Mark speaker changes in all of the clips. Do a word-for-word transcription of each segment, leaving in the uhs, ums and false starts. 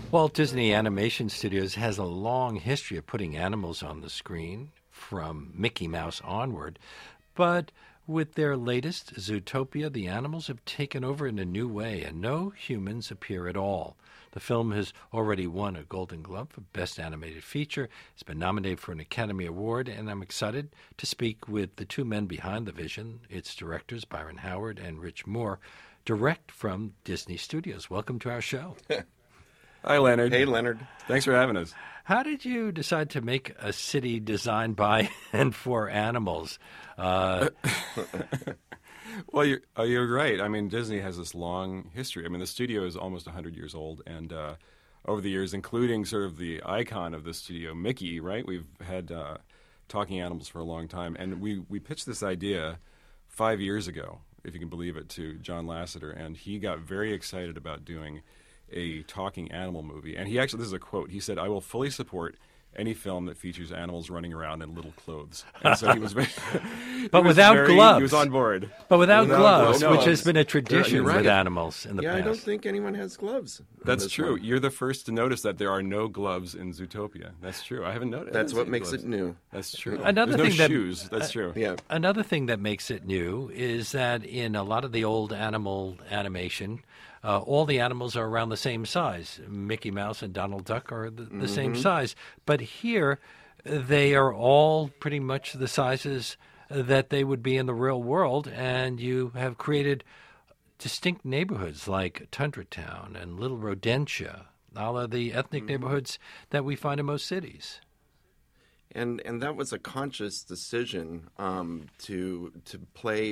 Speaker 1: Walt Disney Animation Studios has a long history of putting animals on the screen, from Mickey Mouse onward. But with their latest, Zootopia, the animals have taken over in a new way, and no humans appear at all. The film has already won a Golden Globe for Best Animated Feature. It's been nominated for an Academy Award, and I'm excited to speak with the two men behind the vision, its directors, Byron Howard and Rich Moore, direct from Disney Studios. Welcome to our show.
Speaker 2: Hi, Leonard.
Speaker 3: Hey, Leonard.
Speaker 2: Thanks for having us.
Speaker 1: How did you decide to make a city designed by and for animals? Uh,
Speaker 2: well, you're, uh, you're right. I mean, Disney has this long history. I mean, the studio is almost one hundred years old, and uh, over the years, including sort of the icon of the studio, Mickey, right? We've had uh, talking animals for a long time, and we, we pitched this idea five years ago, if you can believe it, to John Lasseter, and he got very excited about doing a talking animal movie. And he actually, this is a quote, he said, "I will fully support any film that features animals running around in little clothes." And so he was very,
Speaker 1: But
Speaker 2: he was
Speaker 1: without
Speaker 2: very,
Speaker 1: gloves.
Speaker 2: He was on board.
Speaker 1: But without,
Speaker 2: Without
Speaker 1: gloves,
Speaker 2: gloves.
Speaker 1: which has been a tradition
Speaker 2: right.
Speaker 1: with animals in the
Speaker 3: yeah,
Speaker 1: past.
Speaker 3: I don't think anyone has gloves.
Speaker 2: That's
Speaker 3: this
Speaker 2: true.
Speaker 3: one.
Speaker 2: You're the first to notice that there are no gloves in Zootopia. That's true. I haven't noticed.
Speaker 3: That's
Speaker 2: I
Speaker 3: what
Speaker 2: haven't
Speaker 3: makes
Speaker 2: seen
Speaker 3: it
Speaker 2: gloves.
Speaker 3: new.
Speaker 2: That's true.
Speaker 1: Another
Speaker 2: There's
Speaker 1: thing
Speaker 2: no
Speaker 1: that-
Speaker 2: shoes. That's true.
Speaker 3: Yeah.
Speaker 1: Another thing that makes it new is that in a lot of the old animal animation, uh, all the animals are around the same size. Mickey Mouse and Donald Duck are the, the
Speaker 3: Mm-hmm.
Speaker 1: same size. But here, they are all pretty much the sizes that they would be in the real world, and you have created distinct neighborhoods like Tundra Town and Little Rodentia, all of the ethnic
Speaker 3: Mm-hmm.
Speaker 1: neighborhoods that we find in most cities.
Speaker 3: And and that was a conscious decision um, to to play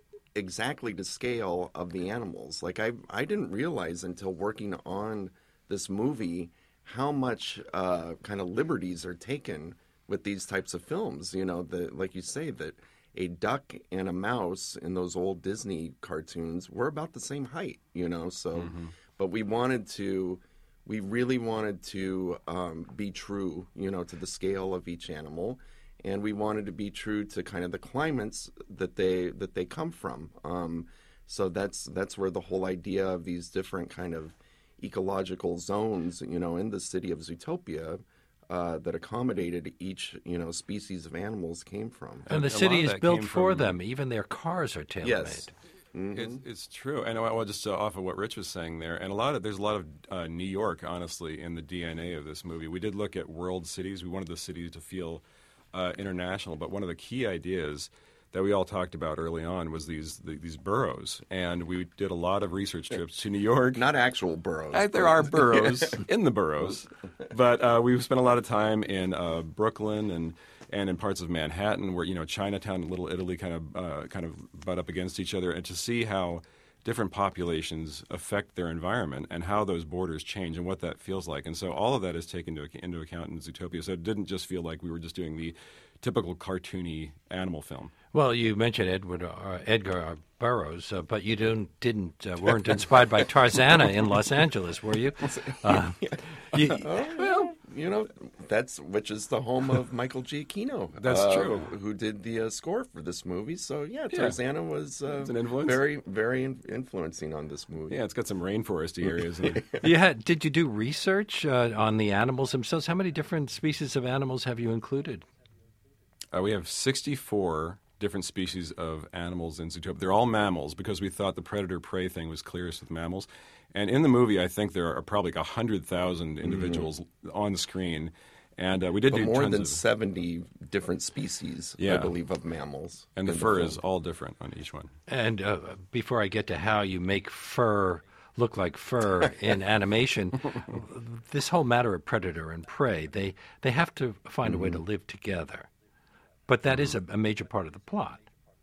Speaker 3: exactly the scale of the animals. Like I I didn't realize until working on this movie how much uh, kind of liberties are taken with these types of films. You know, the like you say that a duck and a mouse in those old Disney cartoons were about the same height. You know, so
Speaker 2: Mm-hmm.
Speaker 3: but we wanted to. We really wanted to um, be true, you know, to the scale of each animal, and we wanted to be true to kind of the climates that they that they come from. Um, so that's that's where the whole idea of these different kind of ecological zones, you know, in the city of Zootopia, uh, that accommodated each, you know, species of animals came from.
Speaker 1: And the
Speaker 2: a
Speaker 1: city
Speaker 2: lot of
Speaker 1: is
Speaker 2: that
Speaker 1: built
Speaker 2: came
Speaker 1: for
Speaker 2: from-
Speaker 1: them. Even their cars are tailor-made.
Speaker 3: Yes.
Speaker 2: It's, it's true, and I will just uh, off of what Rich was saying there, and a lot of there's a lot of uh, New York, honestly, in the D N A of this movie. We did look at world cities. We wanted the cities to feel uh, international, but one of the key ideas that we all talked about early on was these the, these boroughs, and we did a lot of research trips to New York.
Speaker 3: Not actual boroughs.
Speaker 2: Uh, there
Speaker 3: but-
Speaker 2: are boroughs in the boroughs, but uh, we've spent a lot of time in uh, Brooklyn and and in parts of Manhattan, where you know Chinatown and Little Italy kind of uh, kind of butt up against each other, and to see how different populations affect their environment and how those borders change and what that feels like. And so all of that is taken into, into account in Zootopia. So it didn't just feel like we were just doing the typical cartoony animal film.
Speaker 1: Well, you mentioned Edward uh, Edgar Burroughs, uh, but you didn't didn't uh, weren't inspired by Tarzana in Los Angeles, were you? Uh, you
Speaker 3: Oh, well, you know, that's which is the home of Michael Giacchino.
Speaker 2: That's
Speaker 3: uh,
Speaker 2: true.
Speaker 3: Who did the uh, score for this movie? So yeah,
Speaker 2: Yeah.
Speaker 3: Tarzana was uh,
Speaker 2: It's an influence.
Speaker 3: very, very in- influencing on this movie.
Speaker 2: Yeah, it's got some rainforesty areas. In it.
Speaker 1: you had did you do research uh, on the animals themselves? How many different species of animals have you included?
Speaker 2: Uh, we have sixty-four different species of animals in Zootopia. They're all mammals because we thought the predator-prey thing was clearest with mammals. And in the movie, I think there are probably like one hundred thousand individuals on the screen. And uh, we did
Speaker 3: But
Speaker 2: do
Speaker 3: more
Speaker 2: tons
Speaker 3: than
Speaker 2: of...
Speaker 3: seventy different species, I
Speaker 2: Yeah.
Speaker 3: believe, of mammals.
Speaker 2: And the
Speaker 3: in
Speaker 2: fur
Speaker 3: film.
Speaker 2: is all different on each one.
Speaker 1: And uh, before I get to how you make fur look like fur in animation, this whole matter of predator and prey, they, they have to find a way to live together. But that is a, a major part of the plot.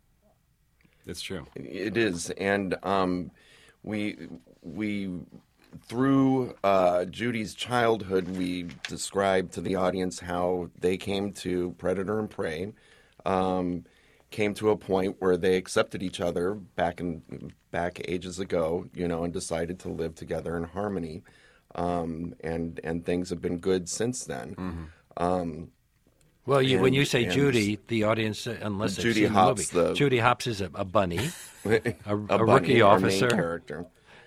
Speaker 2: It's true.
Speaker 3: It is, and um, we we through uh, Judy's childhood, we described to the audience how they came to Predator and Prey, um, came to a point where they accepted each other back in back ages ago, you know, and decided to live together in harmony, um, and and things have been good since then.
Speaker 2: Mm-hmm.
Speaker 3: Um,
Speaker 1: Well, you, when
Speaker 3: And-
Speaker 1: you say
Speaker 3: and
Speaker 1: Judy, the audience, uh, unless they've
Speaker 3: Judy
Speaker 1: seen
Speaker 3: Hopps,
Speaker 1: the movie,
Speaker 3: the-
Speaker 1: Judy Hopps is a, a bunny, a, a
Speaker 3: bunny,
Speaker 1: rookie
Speaker 3: our main
Speaker 1: officer.
Speaker 3: character.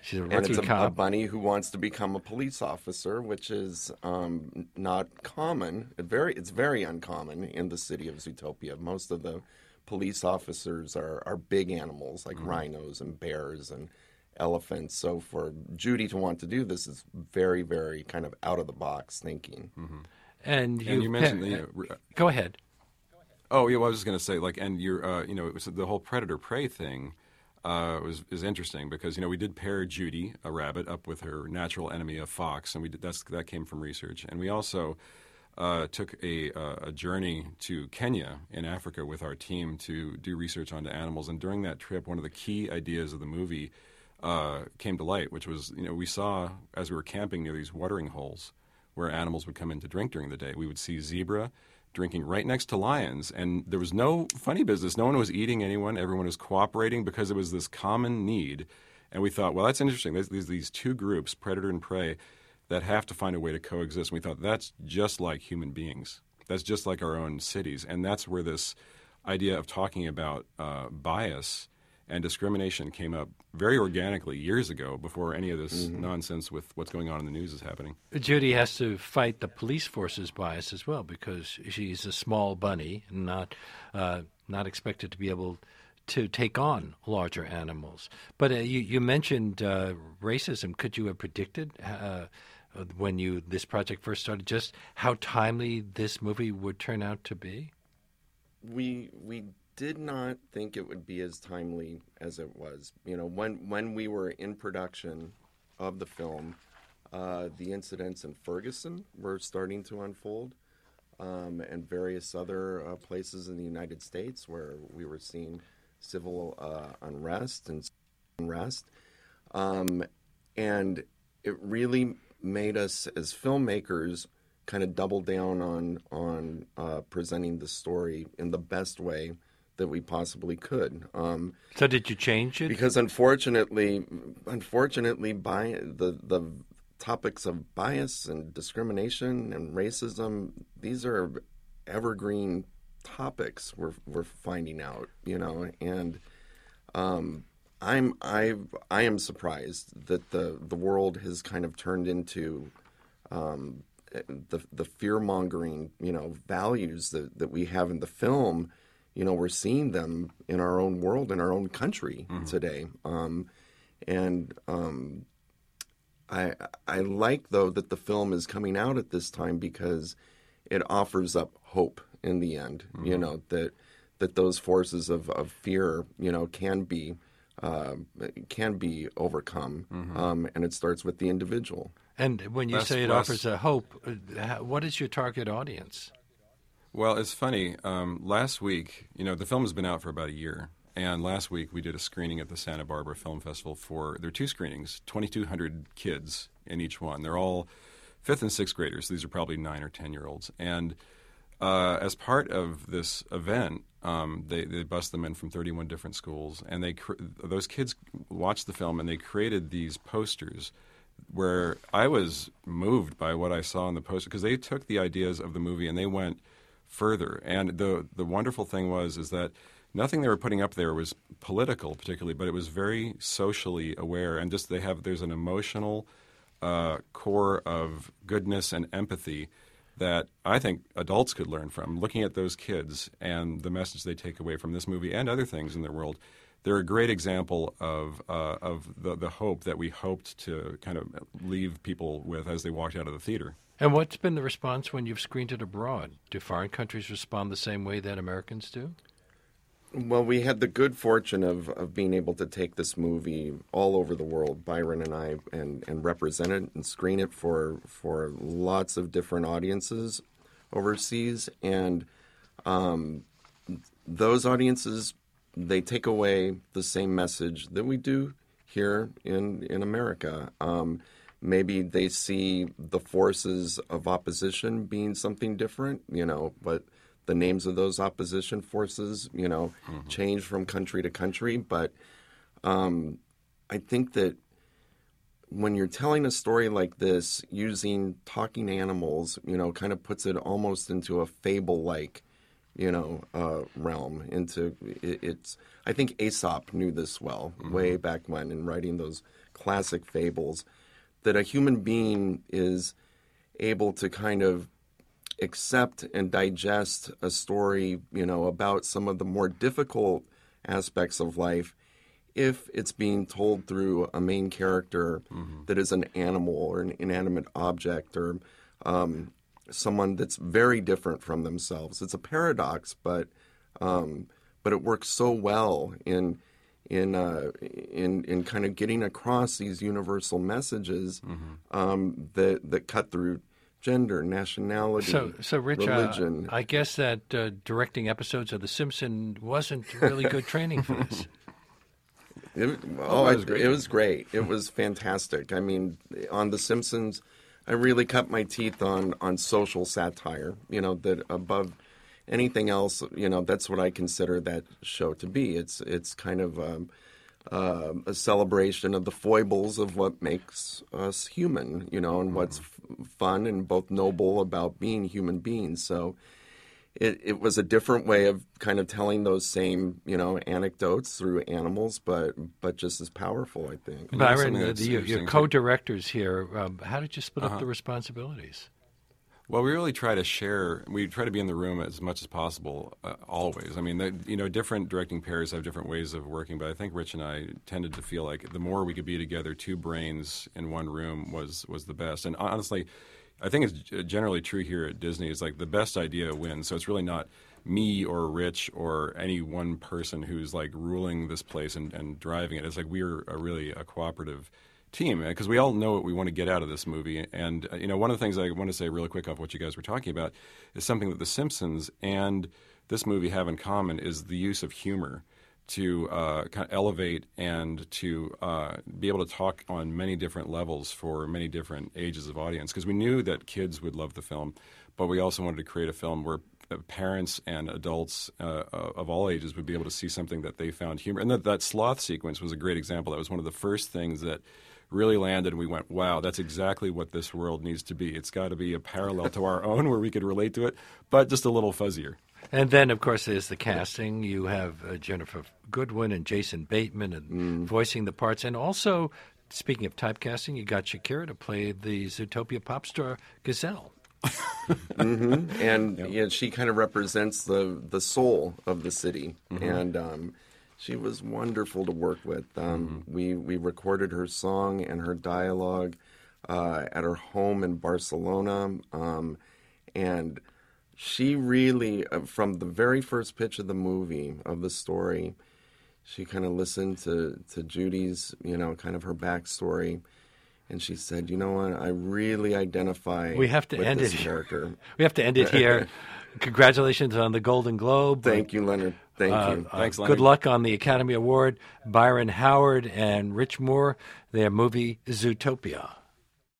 Speaker 1: She's a
Speaker 3: and
Speaker 1: rookie
Speaker 3: it's a,
Speaker 1: cop.
Speaker 3: a bunny who wants to become a police officer, which is um, not common. It very, it's very uncommon in the city of Zootopia. Most of the police officers are, are big animals like mm-hmm. rhinos and bears and elephants. So for Judy to want to do this is very, very kind of out of the box thinking.
Speaker 2: Mm-hmm.
Speaker 1: And,
Speaker 2: and you mentioned,
Speaker 1: pe-
Speaker 2: you know,
Speaker 1: go ahead.
Speaker 2: Oh yeah, well, I was just going to say, like, and you're, uh, you know, it was the whole predator prey thing uh, was is interesting because you know we did pair Judy, a rabbit, up with her natural enemy, a fox, and we did that's that came from research, and we also uh, took a uh, a journey to Kenya in Africa with our team to do research onto animals, and during that trip, one of the key ideas of the movie uh, came to light, which was you know we saw as we were camping near these watering holes where animals would come in to drink during the day. We would see zebra drinking right next to lions, and there was no funny business. No one was eating anyone. Everyone was cooperating because it was this common need. And we thought, well, that's interesting. There's these, these two groups, predator and prey, that have to find a way to coexist. And we thought, that's just like human beings. That's just like our own cities. And that's where this idea of talking about uh, bias and discrimination came up very organically years ago before any of this mm-hmm. nonsense with what's going on in the news is happening.
Speaker 1: Judy has to fight the police force's bias as well because she's a small bunny and not, uh, not expected to be able to take on larger animals. But uh, you, you mentioned uh, racism. Could you have predicted uh, when you this project first started just how timely this movie would turn out to be?
Speaker 3: We we did not think it would be as timely as it was. You know, when when we were in production of the film, uh, the incidents in Ferguson were starting to unfold, um, and various other uh, places in the United States where we were seeing civil uh, unrest and unrest, um, and it really made us as filmmakers kind of double down on on uh, presenting the story in the best way that we possibly could. Um,
Speaker 1: so did you change it?
Speaker 3: Because unfortunately, unfortunately, by the the topics of bias and discrimination and racism, these are evergreen topics. We're we're finding out, you know, and um, I'm I I am surprised that the the world has kind of turned into um, the the fear mongering, you know, values that that we have in the film. You know, we're seeing them in our own world, in our own country mm-hmm. today. Um, and um, I I like, though, that the film is coming out at this time because it offers up hope in the end, mm-hmm. you know, that that those forces of, of fear, you know, can be, uh, can be overcome. Mm-hmm. Um, and it starts with the individual.
Speaker 1: And when you
Speaker 2: Less,
Speaker 1: say it
Speaker 2: less.
Speaker 1: offers a hope, uh, what is your target audience?
Speaker 2: Well, it's funny. Um, last week, you know, the film has been out for about a year, and last week we did a screening at the Santa Barbara Film Festival for, there are two screenings, twenty-two hundred kids in each one. They're all fifth and sixth graders. These are probably nine or ten-year-olds. And uh, as part of this event, um, they, they bust them in from thirty-one different schools, and they cr- those kids watched the film, and they created these posters where I was moved by what I saw in the poster, because they took the ideas of the movie and they went further. And the the wonderful thing was is that nothing they were putting up there was political particularly, but it was very socially aware, and just they have there's an emotional uh, core of goodness and empathy that I think adults could learn from. Looking at those kids and the message they take away from this movie and other things in their world, they're a great example of uh, of the, the hope that we hoped to kind of leave people with as they walked out of the theater.
Speaker 1: And what's been the response when you've screened it abroad? Do foreign countries respond the same way that Americans do?
Speaker 3: Well, we had the good fortune of, of being able to take this movie all over the world, Byron and I, and, and represent it and screen it for for lots of different audiences overseas. And um, those audiences, they take away the same message that we do here in, in America. Um, maybe they see the forces of opposition being something different, you know, but the names of those opposition forces, you know, mm-hmm. change from country to country. But um, I think that when you're telling a story like this, using talking animals, you know, kind of puts it almost into a fable-like, you know, uh, realm. Into it, it's. I think Aesop knew this well, mm-hmm. way back when, in writing those classic fables, that a human being is able to kind of accept and digest a story, you know, about some of the more difficult aspects of life if it's being told through a main character mm-hmm. that is an animal or an inanimate object or um, someone that's very different from themselves. It's a paradox, but um, but it works so well in in uh, in in kind of getting across these universal messages mm-hmm. um, that that cut through gender, nationality,
Speaker 1: so, so Rich,
Speaker 3: religion.
Speaker 1: Uh, I guess that uh, directing episodes of The Simpsons wasn't really good training for this.
Speaker 3: It, oh, it was, it was great. It was fantastic. I mean, on The Simpsons, I really cut my teeth on, on social satire. You know, that above anything else, you know, that's what I consider that show to be. It's it's kind of um, uh, a celebration of the foibles of what makes us human, you know, and mm-hmm. what's f- fun and both noble about being human beings. So it, it was a different way of kind of telling those same, you know, anecdotes through animals, but but just as powerful, I think.
Speaker 1: Byron, uh, the, your co-directors here, um, how did you split uh-huh. up the responsibilities?
Speaker 2: Well, we really try to share. We try to be in the room as much as possible, uh, always. I mean, the, you know, different directing pairs have different ways of working, but I think Rich and I tended to feel like the more we could be together, two brains in one room was was the best. And honestly, I think it's generally true here at Disney. It's like the best idea wins. So it's really not me or Rich or any one person who's like ruling this place and, and driving it. It's like we're a really a cooperative team, because we all know what we want to get out of this movie. And uh, you know, one of the things I want to say really quick off what you guys were talking about is something that The Simpsons and this movie have in common is the use of humor to uh, kind of elevate and to uh, be able to talk on many different levels for many different ages of audience. Because we knew that kids would love the film, but we also wanted to create a film where parents and adults uh, of all ages would be able to see something that they found humor. And that, that sloth sequence was a great example. That was one of the first things that really landed, and we went, wow, that's exactly what this world needs to be. It's got to be a parallel to our own where we could relate to it, but just a little fuzzier.
Speaker 1: And then, of course, there's the casting. You have uh, Jennifer Goodwin and Jason Bateman and mm. voicing the parts. And also, speaking of typecasting, you got Shakira to play the Zootopia pop star Gazelle.
Speaker 3: mm-hmm. And yep. yeah, she kind of represents the, the soul of the city. Mm-hmm. And um, she was wonderful to work with. Um, mm-hmm. We we recorded her song and her dialogue uh, at her home in Barcelona, um, and she really, uh, from the very first pitch of the movie, of the story, she kind of listened to to Judy's, you know, kind of her backstory. And she said, "You know what? I really identify
Speaker 1: we have to
Speaker 3: with
Speaker 1: end
Speaker 3: this
Speaker 1: it
Speaker 3: character."
Speaker 1: Here. We have to end it here. Congratulations on the Golden Globe.
Speaker 3: Thank you, Leonard. Thank
Speaker 1: uh,
Speaker 3: you.
Speaker 1: Uh,
Speaker 2: Thanks, Leonard.
Speaker 1: Good luck on the Academy Award. Byron Howard and Rich Moore, their movie Zootopia.